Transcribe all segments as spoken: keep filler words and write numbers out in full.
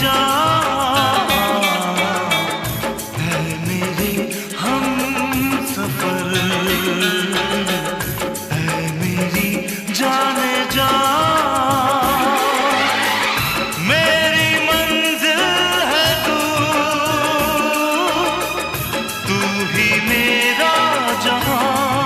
जा, है मेरे हमसफर, है मेरी जाने जा। मेरी मंजिल है तू, तू ही मेरा जहां।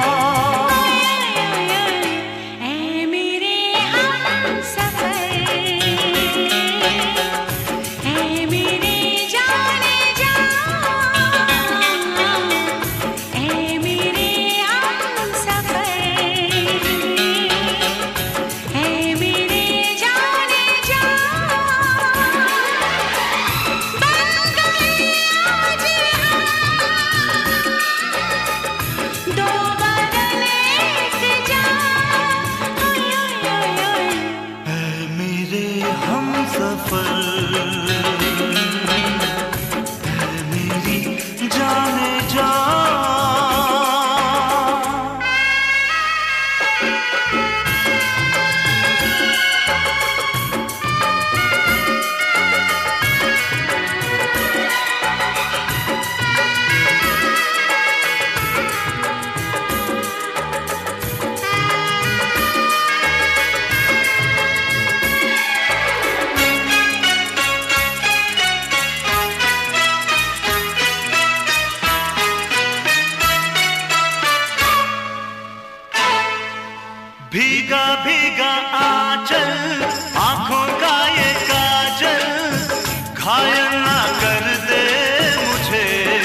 भीगा भीगा आंचल, आंखों का ये काजल, घायल ना कर दे मुझे।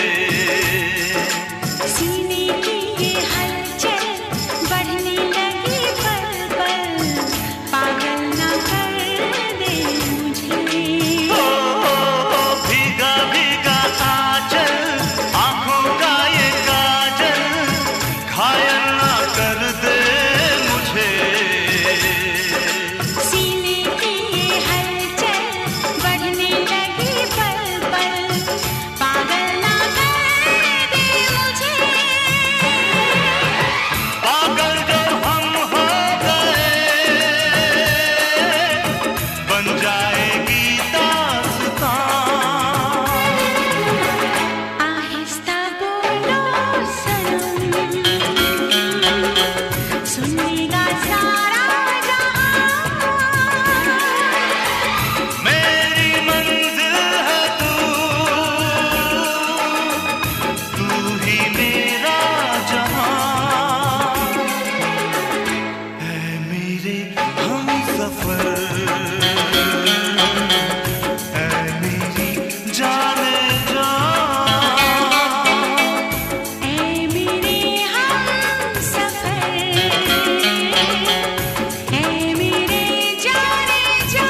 सीने की ये हलचल बढ़ने लगी पल पल, पागल ना कर दे मुझे। ओ, ओ, ओ भीगा भीगा आंचल, आंखों का ये काजल, घायल ना कर दे। सीने की ये हलचल बढ़ने लगी पल पल, पागल ना कर दे मुझे। पागल जो हम हो गए, बन जाएगी दास्तां। आहिस्ता बोलो सनम, सुनेगा सारा जहां। मेरी मंजिल है तू, तू ही मेरा जहां, है मेरे हमसफर, है मेरी जाने जा। ऐ मेरे हमसफर, ऐ मेरे जाने जा।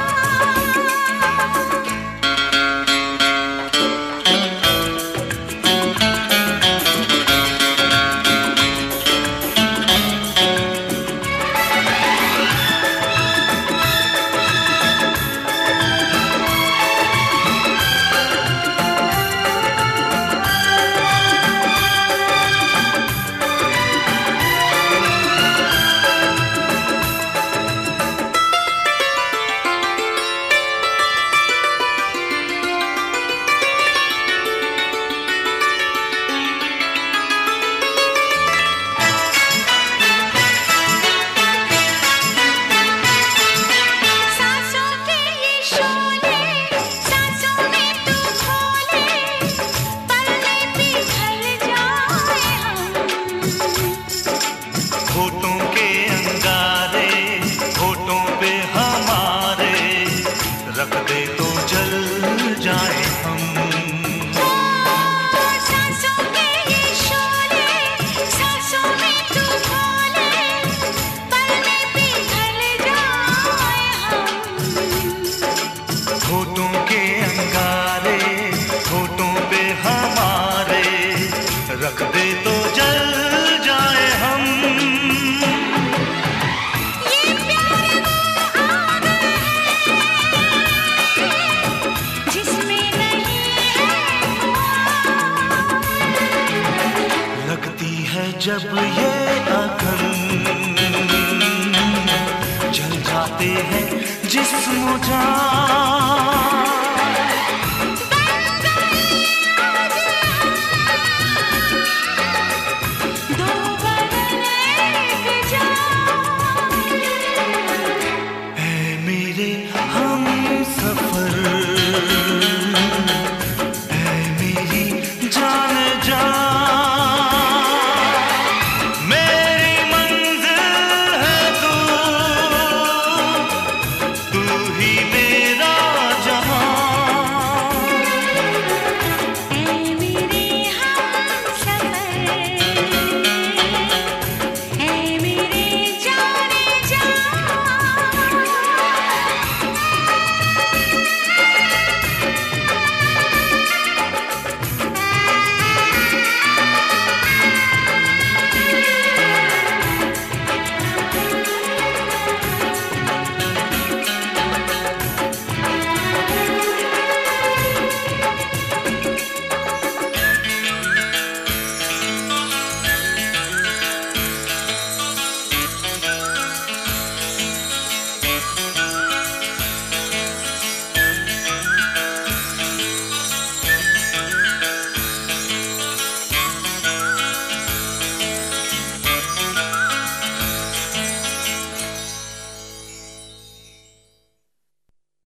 सांसों के ये शोले, सांसों में तू खोले, पलने पिघल जाए हम। होठों के अंगारे, होठों पे हमारे, रख दे तो जल जाए हम। सांसों के ये शोले, सांसों में तू खोले, पलने पिघल जाए हम। होठों के अंगारे, होठों पे हमारे, रख दे तो जल जाए हम। ये प्यार वो आग है जिसमें नहीं है धुआं। लगती है जब ये अगन, जल जाते हैं जिस्म जान। धीरे हम